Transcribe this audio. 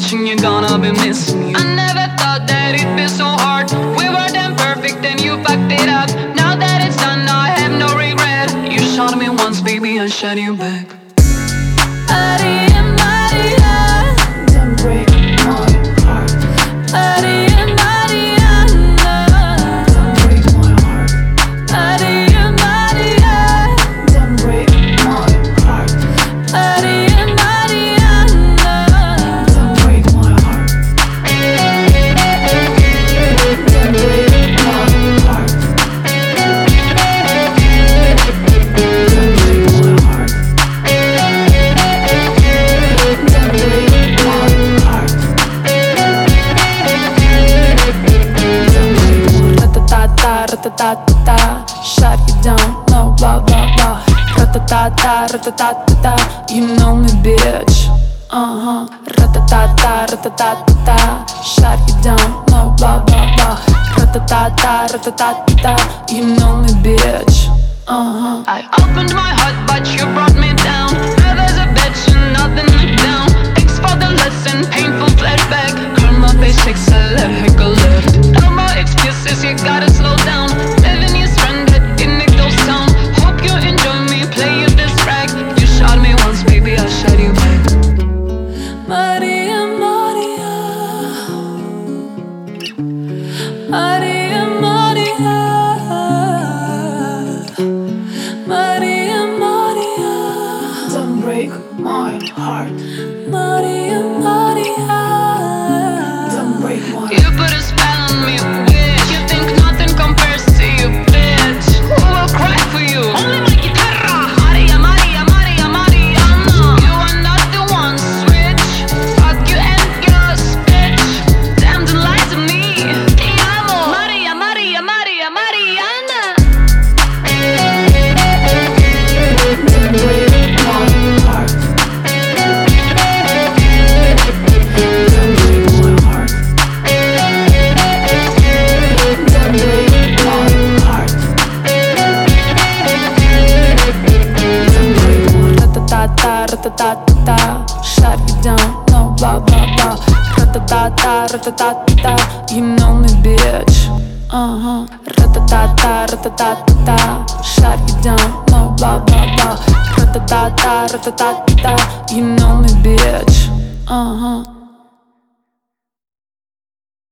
watching, you're gonna be missing me. I never thought that it'd be so hard. We were damn perfect and you fucked it up. Now that it's done, I have no regret. You shot me once, baby, I shot you back. Maria, Maria, don't break my heart. Maria, Mariana, don't break my heart. Maria, Maria, don't break my heart. Maria, Mariana, don't break my heart. Don't break my heart. Ra-ta-ta-ta, shut you down, no blah blah blah. Ra-ta-ta-ta, ra-ta-ta-ta, you know me, bitch. Ra-ta-ta-ta, ra-ta-ta-ta, shut you down, no blah blah blah. Ra-ta-ta-ta, ra-ta-ta-ta, you know me, bitch. I opened my heart, but you brought me down. Never's a bitch and nothing look down. Thanks for the lesson, painful flashback. Karma basics, I left, make a left. No more excuses, you gotta slow down. Living is stranded in a ghost town. Hope you enjoy me, play you this track. You shot me once, baby, I'll shot you back. Maria, Maria, Maria, Maria, Maria, Maria, don't break my heart. Maria, Maria, don't break my heart. You put a spell on me, bitch. You think nothing compares to you, bitch. Who will cry for you? Only my guitarra. Maria, Maria, Maria, Mariana. You are not the one, switch. Fuck you and your bitch. Damn, don't lie to me. Te amo. Maria, Maria, Maria, Mariana. Don't break my heart. Don't break my heart. Don't break my heart. Don't break my ra-ta-ta-ta, ra-ta-ta-ta, shut you down, no blah blah blah. Ra-ta-ta-ta, ra-ta-ta-ta, you know me, bitch. Ra-ta-ta-ta, ra-ta-ta-ta, shut you down, no blah blah blah. Ra-ta-ta-ta, ra-ta-ta-ta, you know me, bitch.